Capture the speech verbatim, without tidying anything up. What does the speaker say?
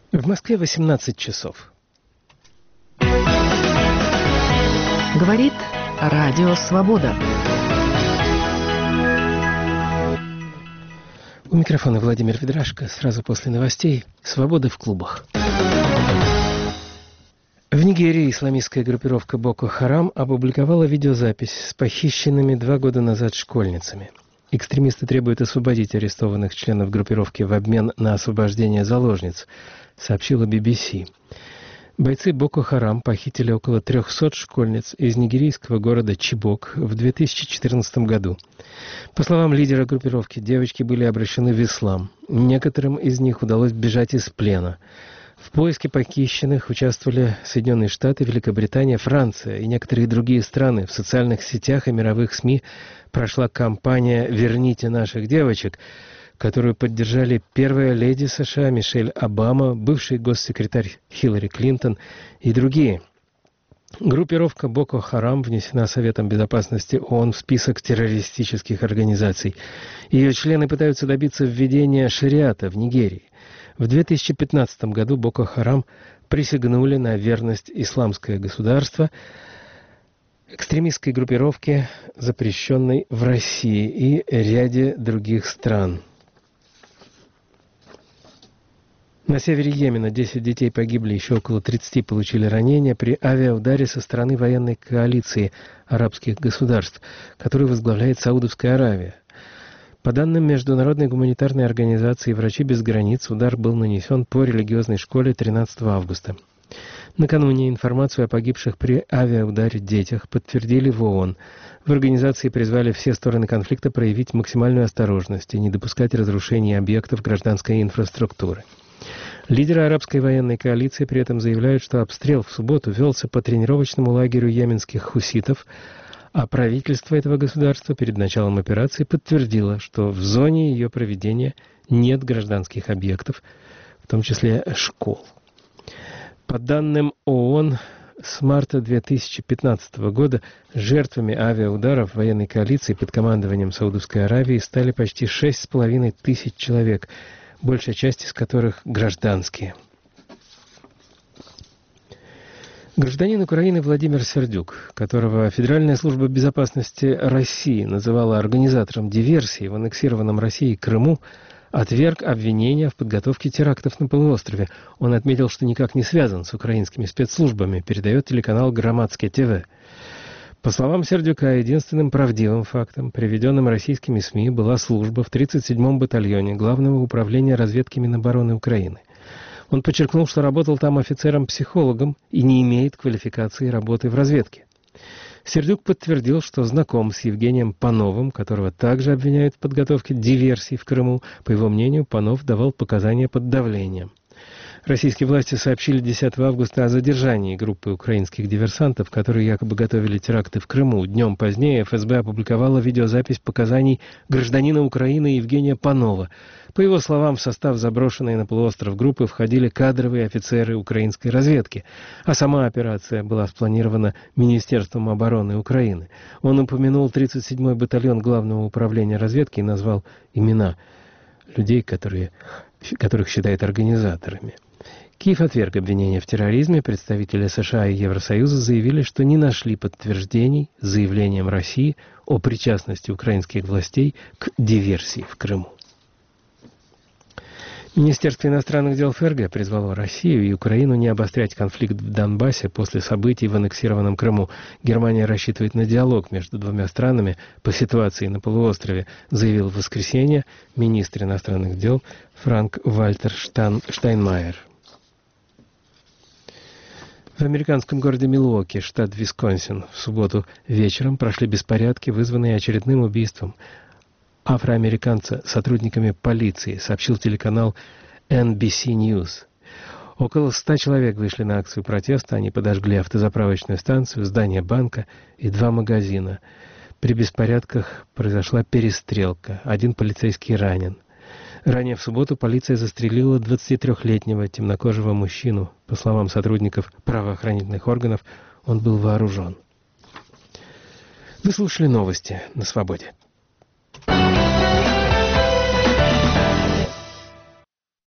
В Москве восемнадцать часов. Говорит Радио Свобода. У микрофона Владимир Ведрашко. Сразу после новостей «Свобода в клубах». В Нигерии исламистская группировка Боко Харам опубликовала видеозапись с похищенными два года назад школьницами. Экстремисты требуют освободить арестованных членов группировки в обмен на освобождение заложниц, сообщила би би си. Бойцы Боко Харам похитили около трехсот школьниц из нигерийского города Чибок в две тысячи четырнадцатом году. По словам лидера группировки, девочки были обращены в ислам. Некоторым из них удалось бежать из плена. В поиске похищенных участвовали Соединенные Штаты, Великобритания, Франция и некоторые другие страны. В социальных сетях и мировых СМИ прошла кампания «Верните наших девочек», которую поддержали первая леди США Мишель Обама, бывший госсекретарь Хиллари Клинтон и другие. Группировка Боко Харам внесена Советом Безопасности ООН в список террористических организаций. Ее члены пытаются добиться введения шариата в Нигерии. В две тысячи пятнадцатом году Боко Харам присягнули на верность исламское государство, экстремистской группировке, запрещенной в России и ряде других стран. На севере Йемена десять детей погибли, еще около тридцати получили ранения при авиаударе со стороны военной коалиции арабских государств, которую возглавляет Саудовская Аравия. По данным Международной гуманитарной организации «Врачи без границ», удар был нанесен по религиозной школе тринадцатого августа. Накануне информацию о погибших при авиаударе детях подтвердили в ООН. В организации призвали все стороны конфликта проявить максимальную осторожность и не допускать разрушения объектов гражданской инфраструктуры. Лидеры арабской военной коалиции при этом заявляют, что обстрел в субботу велся по тренировочному лагерю йеменских хуситов, а правительство этого государства перед началом операции подтвердило, что в зоне ее проведения нет гражданских объектов, в том числе школ. По данным ООН, с марта две тысячи пятнадцатого года жертвами авиаударов военной коалиции под командованием Саудовской Аравии стали почти шесть с половиной тысяч человек, большая часть из которых гражданские. Гражданин Украины Владимир Сердюк, которого Федеральная служба безопасности России называла организатором диверсии в аннексированном Россией Крыму, отверг обвинения в подготовке терактов на полуострове. Он отметил, что никак не связан с украинскими спецслужбами, передает телеканал «Громадское ТВ». По словам Сердюка, единственным правдивым фактом, приведенным российскими СМИ, была служба в тридцать седьмом батальоне Главного управления разведки Минобороны Украины. Он подчеркнул, что работал там офицером-психологом и не имеет квалификации работы в разведке. Сердюк подтвердил, что знаком с Евгением Пановым, которого также обвиняют в подготовке диверсий в Крыму. По его мнению, Панов давал показания под давлением. Российские власти сообщили десятого августа о задержании группы украинских диверсантов, которые якобы готовили теракты в Крыму. Днем позднее эф эс бэ опубликовала видеозапись показаний гражданина Украины Евгения Панова. По его словам, в состав заброшенной на полуостров группы входили кадровые офицеры украинской разведки, а сама операция была спланирована Министерством обороны Украины. Он упомянул тридцать седьмой батальон Главного управления разведки и назвал имена людей, которые, которых считает организаторами. Киев отверг обвинения в терроризме. Представители США и Евросоюза заявили, что не нашли подтверждений заявлениям России о причастности украинских властей к диверсии в Крыму. Министерство иностранных дел эф эр гэ призвало Россию и Украину не обострять конфликт в Донбассе после событий в аннексированном Крыму. Германия рассчитывает на диалог между двумя странами по ситуации на полуострове, заявил в воскресенье министр иностранных дел Франк-Вальтер Штан... Штайнмайер. В американском городе Милуоки, штат Висконсин, в субботу вечером прошли беспорядки, вызванные очередным убийством афроамериканца сотрудниками полиции, сообщил телеканал эн би си News. Около ста человек вышли на акцию протеста. Они подожгли автозаправочную станцию, здание банка и два магазина. При беспорядках произошла перестрелка. Один полицейский ранен. Ранее в субботу полиция застрелила двадцатитрёхлетнего темнокожего мужчину. По словам сотрудников правоохранительных органов, он был вооружен. Вы слушали новости на Свободе.